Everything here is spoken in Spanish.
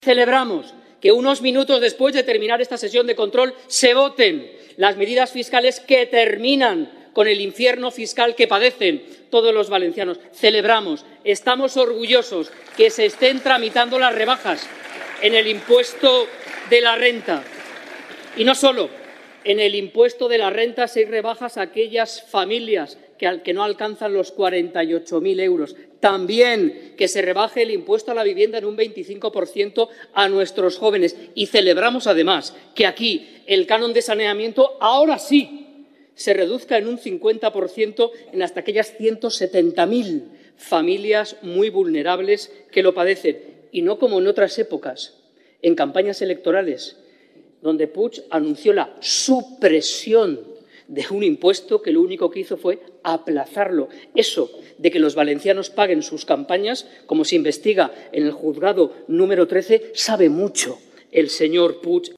Celebramos que unos minutos después de terminar esta sesión de control se voten las medidas fiscales que terminan con el infierno fiscal que padecen todos los valencianos. Celebramos, estamos orgullosos que se estén tramitando las rebajas en el impuesto de la renta. Y no solo, en el impuesto de la renta se hay rebajas a aquellas familias que no alcanzan los 48.000 euros. También que se rebaje el impuesto a la vivienda en un 25% a nuestros jóvenes. Y celebramos, además, que aquí el canon de saneamiento ahora sí se reduzca en un 50% en hasta aquellas 170.000 familias muy vulnerables que lo padecen. Y no como en otras épocas, en campañas electorales, donde Puig anunció la supresión de un impuesto que lo único que hizo fue aplazarlo. Eso de que los valencianos paguen sus campañas, como se investiga en el juzgado número 13, sabe mucho el señor Puig.